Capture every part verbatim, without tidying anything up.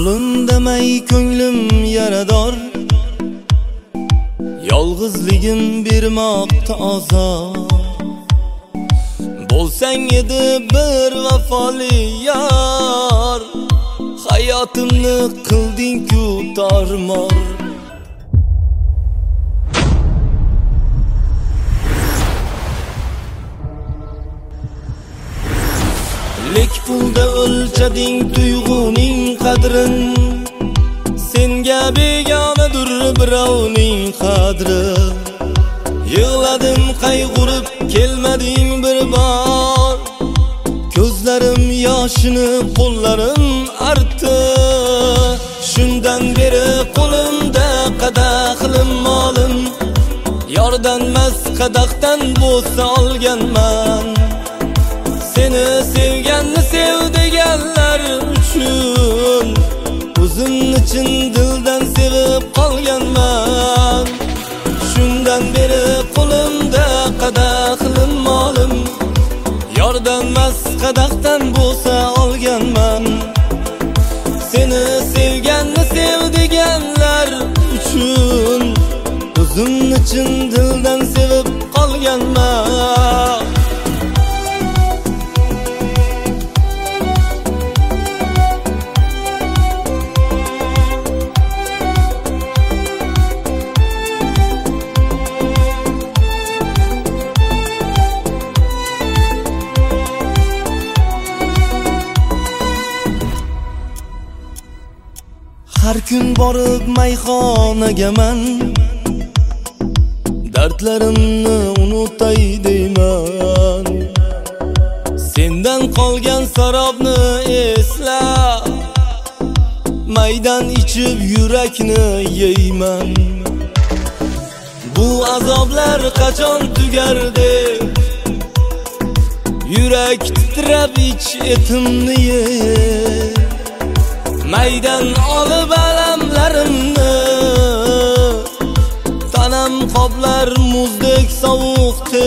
Qo'limdamay ko'nglim yarador, yolg'izligim bermoqda azor. Bo'lsang edi bir vafoli yor, hayotimni qilding-ku tarmor. Lek pulda o'lchading tuyg'uning qadrin, senga begonadir birovning qadri. Yig'ladim qayg'urib kelmading bir bor, ko'zlarim yoshini qo'llarim artdi. Shundan beri qo'limda qadahlim molim, yordanmas qadahdan bo'lsa olganman. Seni sevganni sev deganlar uchun o'zim için dildan sevib qolganman. Shundan beri qo'limda qadahlim molim, yordanmas qadahdan bo'lsa olganman. Seni sevganni sev deganlar uchun o'zim için dildan sevib qolganman. Har kun borib mayxonaga men dardlarimni unutay deyman. Sendan qolgan sarobni esla, maydan ichib yurakni yeyman. Bu azoblar qachon tugar deb yurak titrab ich etimni yer. Maydan olib alamlarimni, tanam qoplar muzdek sovuqdi.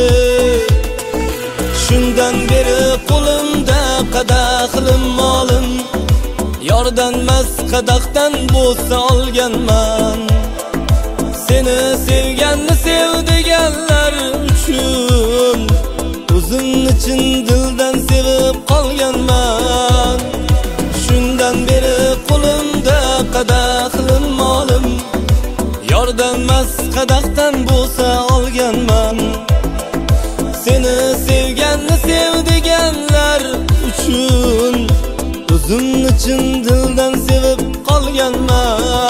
Shundan beri qo'limda qadahlim molim, yordanmas qadahdan bo'lsa olganman. Seni sevganni sev deganlar uchun o'zim için dildan sevib qolganman. Shundan beri qo'limda qadahlim molim, yordanmas qadahdan bo'lsa olganman. Seni sevganni sev deganlar uchun o'zim için dildan sevib qolganman.